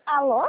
Alô?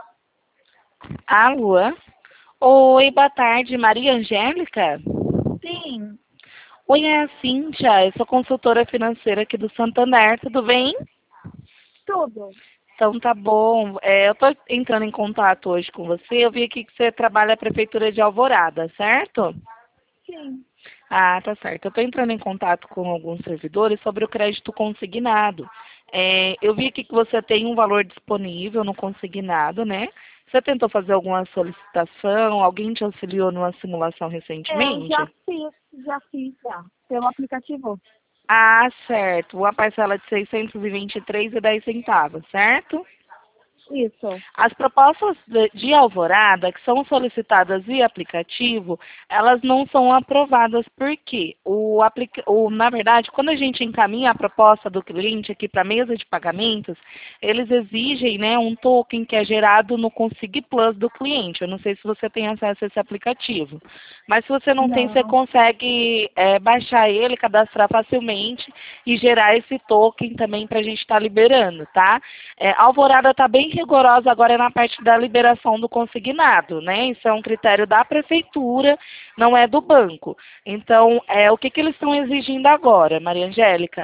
Alô? Oi, boa tarde, Maria Angélica? Sim, Oi, é a Cíntia, eu sou consultora financeira aqui do Santander, tudo bem? tudo. Então tá bom. Eu tô entrando em contato hoje com você, eu vi aqui que você trabalha na Prefeitura de Alvorada, certo? Sim. Ah, tá certo. Eu estou entrando em contato com alguns servidores sobre o crédito consignado. Eu vi aqui que você tem um valor disponível no consignado, né? Você tentou fazer alguma solicitação? Alguém te auxiliou numa simulação Eu recentemente? já fiz, pelo aplicativo. Ah, certo. Uma parcela de 623,10 centavos, certo? Isso. As propostas de Alvorada, que são solicitadas via aplicativo, elas não são aprovadas porque na verdade, quando a gente encaminha a proposta do cliente aqui para a mesa de pagamentos, eles exigem, né, um token que é gerado no Consig Plus do cliente. Eu não sei se você tem acesso a esse aplicativo, mas se você não tem, você Não. consegue baixar ele, cadastrar facilmente e gerar esse token também para a gente estar liberando, tá? A Alvorada está bem rigorosa agora na parte da liberação do consignado, né? Isso é um critério da prefeitura, não é do banco. Então, o que eles estão exigindo agora, Maria Angélica?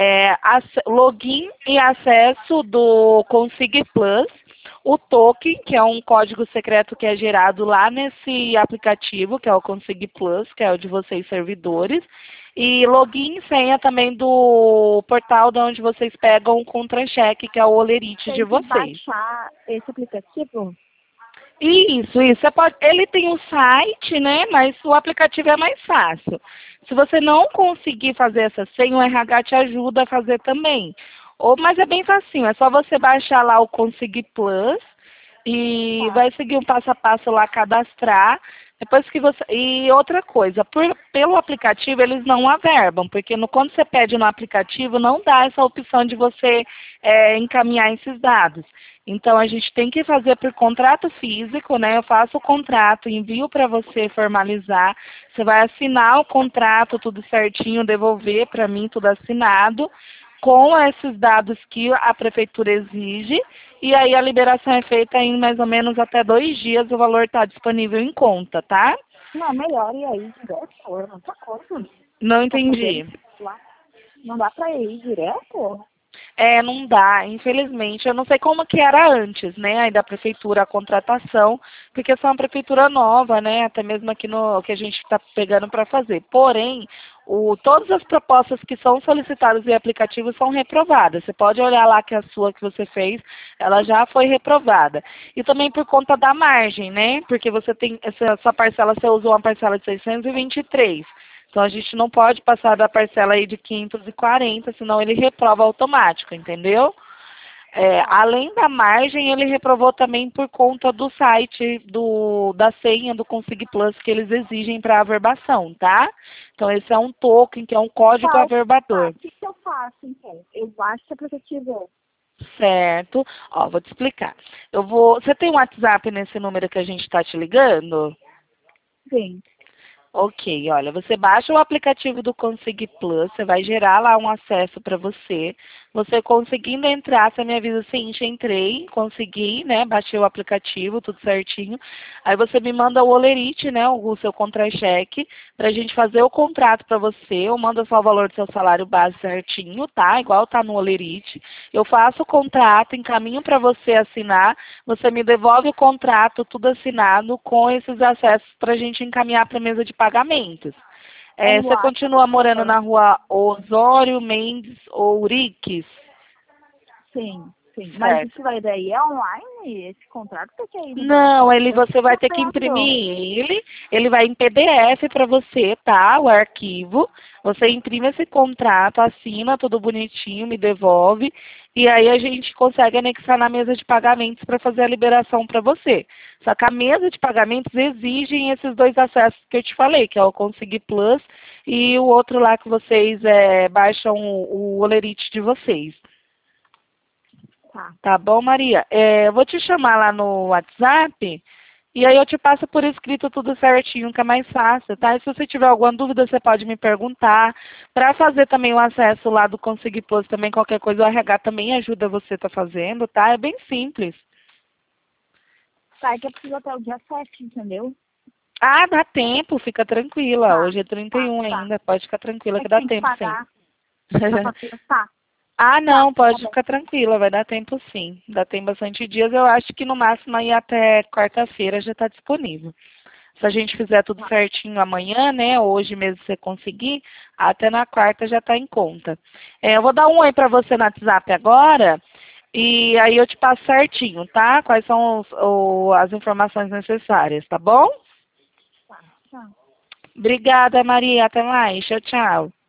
Login e acesso do Consig Plus, o token, que é um código secreto que é gerado lá nesse aplicativo, que é o Consig Plus, que é o de vocês servidores, e login e senha também do portal de onde vocês pegam o contra-cheque, que é o Olerite de Tem que vocês. baixar esse aplicativo? Isso. Ele tem um site, né? Mas o aplicativo é mais fácil. Se você não conseguir fazer essa senha, o RH te ajuda a fazer também. Mas é bem facinho, é só você baixar lá o Consig Plus e Tá. vai seguir um passo a passo lá, cadastrar. Depois que você. E outra coisa, pelo aplicativo eles não averbam, porque quando você pede no aplicativo não dá essa opção de você encaminhar esses dados. Então a gente tem que fazer por contrato físico, né? Eu faço o contrato, envio para você formalizar. Você vai assinar o contrato, tudo certinho, devolver para mim tudo assinado, com esses dados que a prefeitura exige. E aí a liberação é feita em mais ou menos até 2 dias, o valor está disponível em conta, tá? Não, melhor ir aí direto. Eu não tô conta. Não Pra poder entendi. lá. Não dá pra ir direto? Não dá, infelizmente. Eu não sei como que era antes, né? Aí da prefeitura a contratação, porque essa é uma prefeitura nova, né? Até mesmo aqui no que a gente está pegando para fazer. Porém, todas as propostas que são solicitadas em aplicativo são reprovadas. Você pode olhar lá que a sua que você fez, ela já foi reprovada. E também por conta da margem, né? Porque você tem essa sua parcela, você usou uma parcela de 623. Então a gente não pode passar da parcela aí de 540, senão ele reprova automático, entendeu? Tá. Além da margem, ele reprovou também por conta do site da senha do Consig Plus que eles exigem para averbação, tá? Então esse é um token, que é um código Tá, tá. averbador, O que que eu faço, então? Eu baixo esse aplicativo. certo? Ó, vou te explicar. Você tem um WhatsApp nesse número que a gente está te ligando? Sim. Ok, olha, você baixa o aplicativo do Consig Plus, você vai gerar lá um acesso para você. Você conseguindo entrar, você me avisa assim, entrei, consegui, né? Baixei o aplicativo, tudo certinho. Aí você me manda o olerite, né? O seu contra-cheque, para a gente fazer o contrato para você. Eu mando só o valor do seu salário base certinho, tá? Igual tá no olerite. Eu faço o contrato, encaminho para você assinar. Você me devolve o contrato, tudo assinado, com esses acessos para a gente encaminhar para a mesa de pagamentos. O Você WhatsApp. continua morando na rua Osório Mendes Ouriques? Sim, sim. Mas Certo. isso daí é online, esse contrato, porque aí no Não, banco? Eu você vai tô ter que vendo. imprimir ele vai em PDF para você, tá? O arquivo. Você imprime esse contrato, assina tudo bonitinho, me devolve, e aí a gente consegue anexar na mesa de pagamentos para fazer a liberação para você. Só que a mesa de pagamentos exigem esses dois acessos que eu te falei, que é o Consig Plus e o outro lá que vocês baixam o Olerite de vocês. Tá. Tá bom, Maria? Eu vou te chamar lá no WhatsApp e aí eu te passo por escrito tudo certinho, que é mais fácil, tá? E se você tiver alguma dúvida, você pode me perguntar. Para fazer também o acesso lá do Consig Plus, também qualquer coisa, o RH também ajuda você tá fazendo, tá? É bem simples. Tá, é que eu preciso até o dia 7, entendeu? Ah, dá tempo, fica tranquila. Tá, Hoje é 31 tá. ainda, pode ficar tranquila É que que dá tem que tempo, sim. pagar a fatura. Tá, Ah, tá, não, tá pode bom. ficar tranquila, vai dar tempo sim. Dá tem bastante dias, eu acho que no máximo aí até quarta-feira já está disponível. Se a gente fizer tudo Tá, certinho amanhã, né, hoje mesmo você conseguir, até na quarta já está em conta. Eu vou dar um oi para você no WhatsApp agora, e aí eu te passo certinho, tá? Quais são as informações necessárias, tá bom? tá, tá. Obrigada, Maria. Até mais. Tchau, tchau.